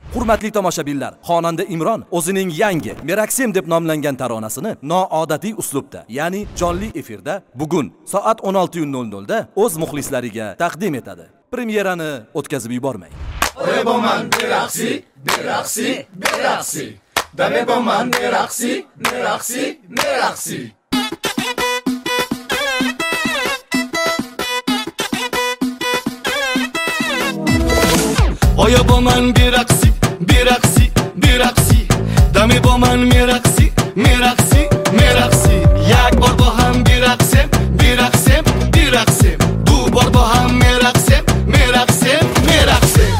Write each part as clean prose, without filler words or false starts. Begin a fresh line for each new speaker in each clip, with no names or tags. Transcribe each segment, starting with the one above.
Hurmatli tomoshabinlar, xonanda Imron o'zining yangi Meraksim deb nomlangan taronasini noodatiy uslubda, ya'ni jonli efirda bugun soat 16:00 da o'z muxlislariga taqdim etadi. Premyerani o'tkazib yubormang.
Oya boman meraksi, meraksi, meraksi. Dame boman meraksi, meraksi, meraksi.
Oya boman meraksi, meraksi, meraksi. Dame boman meraksi, meraksi, meraksi. Yak bor با هم meraksem, meraksem, meraksem. Du bor با هم meraksem, meraksem, meraksem.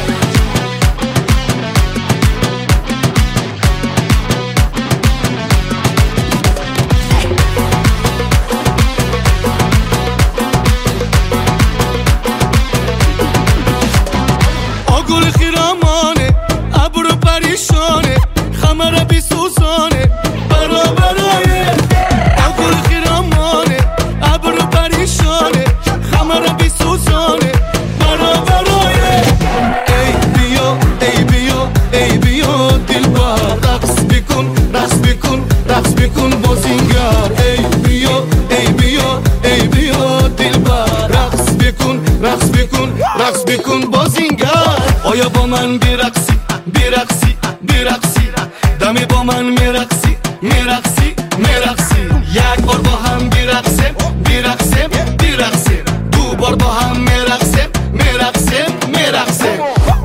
آگل خیرامانه ابرو پریشانه خمر بی سوزانه برابرایه آگل خیرامانه ابرو پریشانه خمر بی سوزانه برابرایه ای بیا ای بیا ای بیا دلبر رقص بکن رقص بکن رقص بکن بازینگر ای بیا ای بیا ای بیا دلبر رقص بکن رقص بکن رقص بکن بازینگر آیا با من برقصی برقصی برقصی دمی با من میرقصی میرقصی میرقصی یک بار با هم برقصیم برقصیم برقصیم دو بار با هم میرقصیم میرقصیم میرقصیم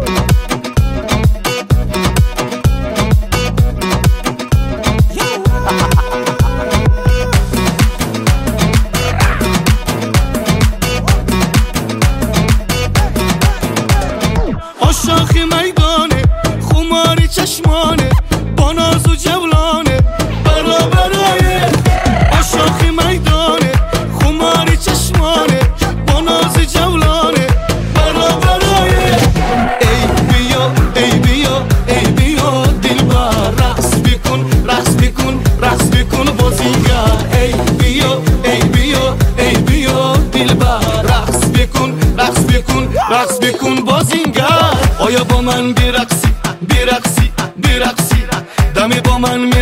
آشاخی میدانه خماری چشمانه با ناز و جولانه برابرایه آشاخی میدانه خماری چشمانه با ناز و جولانه برابرایه ای بیا ای بیا ای بیا دلبر رقص بکن رقص بکن رقص بکن بازیگر ای بیا ای بیا ای بیا دلبر رقص بکن رقص بکن رقص بکن بازیگر آیا با من برقصی برقصی برقصی دمی با من